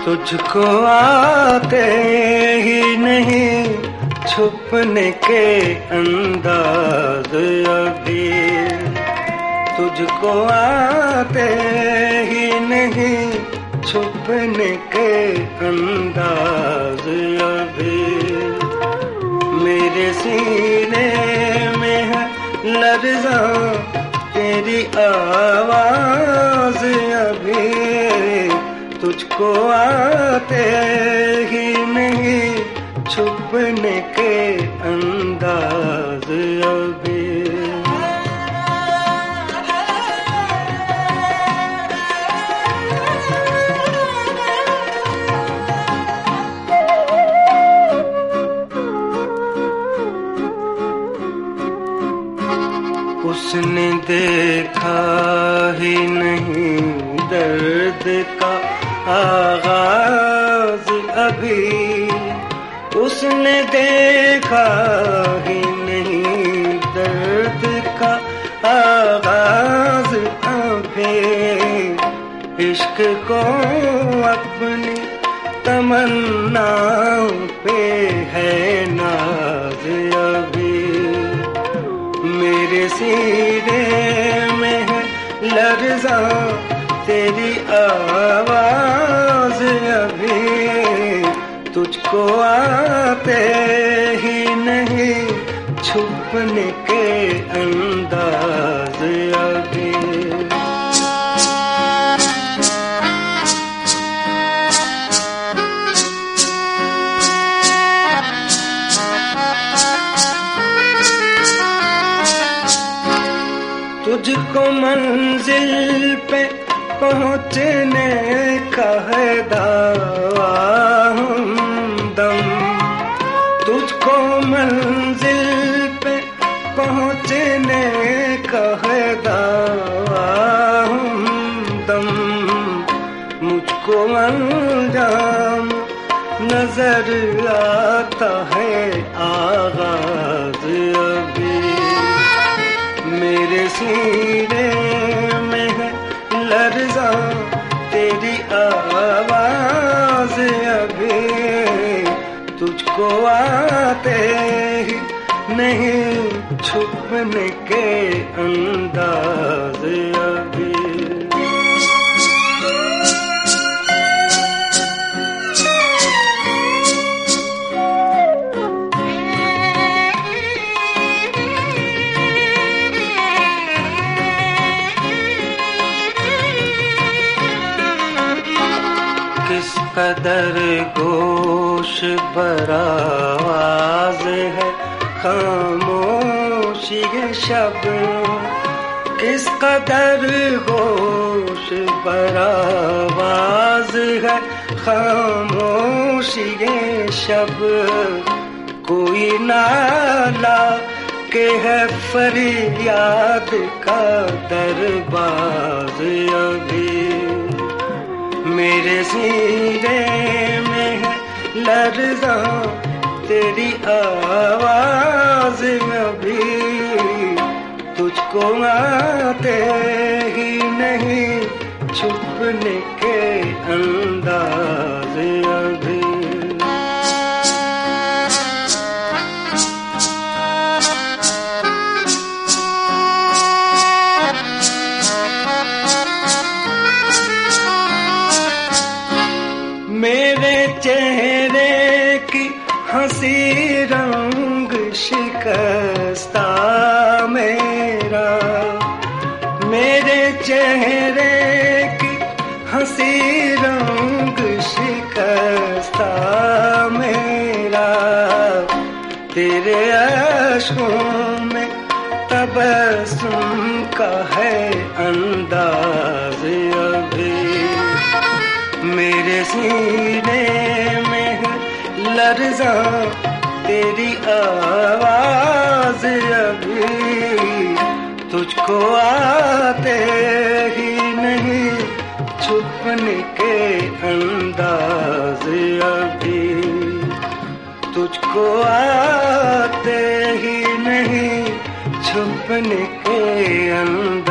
तुझको आते ही नहीं छुपने के अंदाज अभी, तुझको आते ही नहीं छुपने के अंदाज अभी। मेरे सीने में है लर्ज़ा तेरी आवाज अभी, तुझको आते ही नहीं छुपने के अंदाज अभी। उसने देखा ही नहीं दर्द का आगाज अभी, उसने देखा ही नहीं दर्द का आगाज अभी। इश्क को अपनी तमन्नाओं पे है नाज अभी। मेरे सीने में है लर्ज़ा तेरी आवाज अभी, तुझको आते ही नहीं छुपने के अंदाज अभी। तुझको मंजिल पे पहुँचने का है दावा हमदम, तुझको मंजिल पे पहुँचने का है दावा हमदम। मुझको अंजाम नजर आता है आगाज अभी। मेरे सीने में है लर्ज़ा तेरी आवाज अभी, तुझको आते ही नहीं छुपने के अंदाज अभी। किस कदर गोश बरावाज है खामोशी ये शब, किस कदर गोश बरावाज है खामोशी ये शब। कोई नाला के है फरियाद का दरबाज अभी। मेरे सीने में है लर्ज़ा तेरी आवाज अभी, तुझको आते ही नहीं छुपने के अंदाज अभी। मेरे चेहरे की हंसी रंग शिकस्ता मेरा, मेरे चेहरे की हंसी रंग शिकस्ता मेरा। तेरे अश्कों में तबस्सुम का है अंदाज अभी। मेरे सीने में है लर्ज़ा तेरी आवाज अभी, तुझको आते ही नहीं छुपने के अंदाज अभी, तुझको आते ही नहीं छुपने के अंदाज।